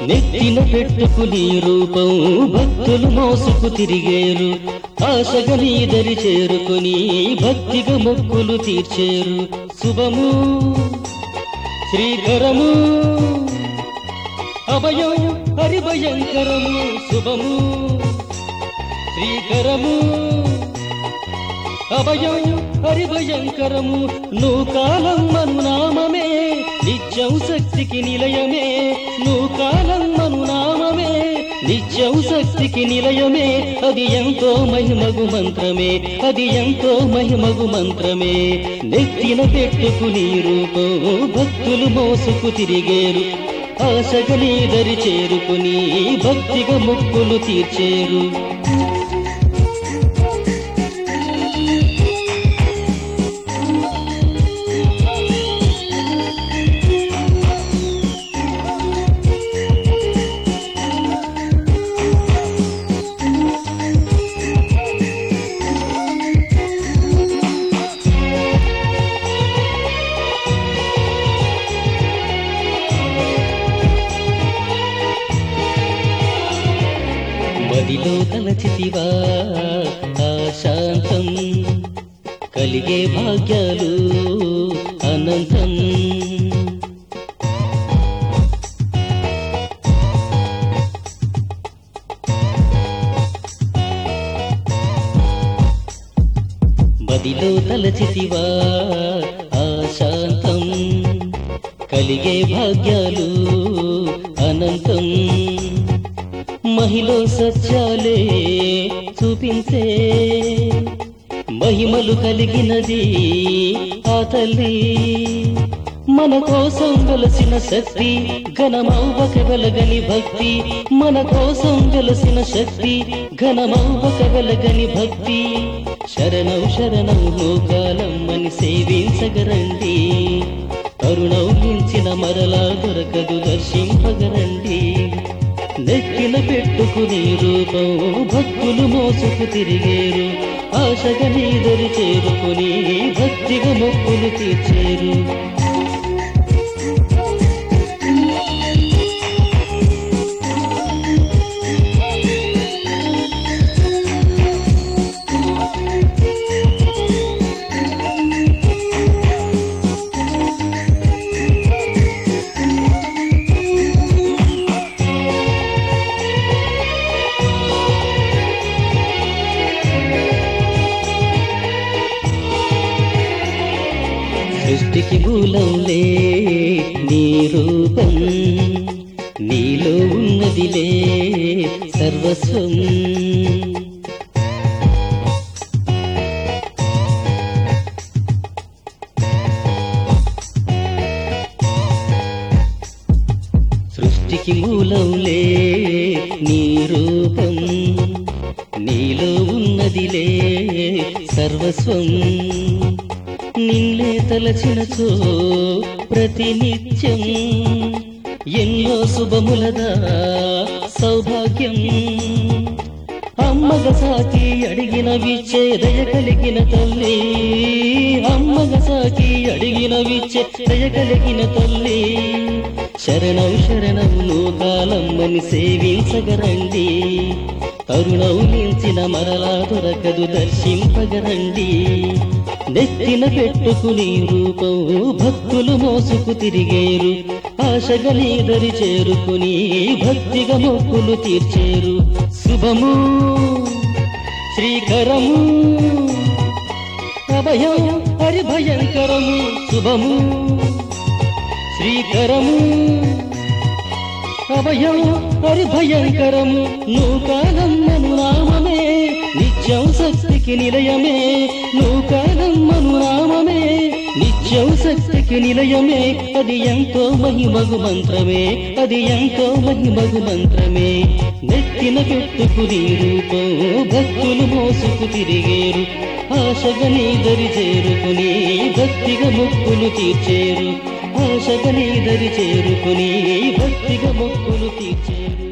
నెత్తిన పెట్టుకుని రూపం భక్తులు మోసుకు తిరిగేరు. ఆశగా నీ దరి చేరుకుని భక్తిగా మొక్కులు తీర్చేరు. శుభము శ్రీకరము అభయం హరిభయంకరము. శుభము శ్రీకరము అభయం హరిభయంకరము. నూకాలమ్మను నామమే నిత్యం శక్తికి నిలయమే. నూకాలమ్మను నామమే నిత్యం శక్తికి నిలయమే. అది ఎంతో మహిమగు మంత్రమే, అది ఎంతో మహిమగు మంత్రమే. నెత్తిన పెట్టుకుని రూపం భక్తులు మోసుకు తిరిగేరు. ఆశగా నీ దరి చేరుకుని భక్తిగా మొక్కులు తీర్చేరు. మదిలో తలచితివా ఆశాంతం, కలిగే భాగ్యాలు అనంతం. మదిలో తలచితివా ఆశాంతం, కలిగే భాగ్యాలు అనంతం. మహిలో సత్యాలే చూపించే మహిమలు కలిగినది ఆ తల్లి. మన కోసం వెలసిన శక్తి ఘనమౌవక వెలగని భక్తి. మన కోసం వెలసిన శక్తి ఘనమౌవక వెలగని భక్తి. శరణం శరణం లోకాలమ్మని సేవించగరండి. కరుణం మించిన మరలా దొరకదు దర్శింపగరండి. నెక్కిన పెట్టుకుని రూపం భక్తులు మోసుకు తిరిగేరు. ఆశగా నీ దరి చేరుకుని భక్తిగా మొక్కులు తీర్చేరు. సృష్టికి మూలంలే నీ రూపం, నీలో ఉన్నదిలే సర్వస్వం. సృష్టికి మూలంలే నీ రూపం, నీలో ఉన్నదిలే సర్వస్వం. నిన్నే తలచినచో ప్రతినిత్యం ఎన్నో శుభములదా సౌభాగ్యం. అమ్మగ సాకి అడిగిన విచ్చే దయ కలిగిన తల్లి. అమ్మగ సాకి అడిగిన విచ్చే దయ కలిగిన తల్లి. శరణం శరణం లోకాలమ్మని సేవించగరండి. కరుణం మించిన మరలా దొరకదు దర్శింపగరండి. నెత్తిన పెట్టుకుని రూపం భక్తులు మోసుకు తిరిగేరు. ఆశగా నీ దరి చేరుకుని భక్తిగా మొక్కులు తీర్చేరు. శుభము శ్రీకరము అభయం హరిభయంకరము. శుభము శ్రీకరము అభయం హరిభయంకరము. నూకాలమ్మను నామమే నిత్యం శక్తికి నిలయమే. నూకాలమ్మను నామమే నిత్యం శక్తికి నిలయమే. అది ఎంతో మహిమగు మంత్రమే, అది ఎంతో మహిమగు మంత్రమే. నెత్తిన పెట్టుకుని రూపం భక్తులు మోసుకు తిరిగేరు. ఆశగా నీ దరి చేరుకుని భక్తిగా మొక్కులు తీర్చేరు. ఆశగా నీ దరి చేరుకుని భక్తిగా మొక్కులు తీర్చేరు.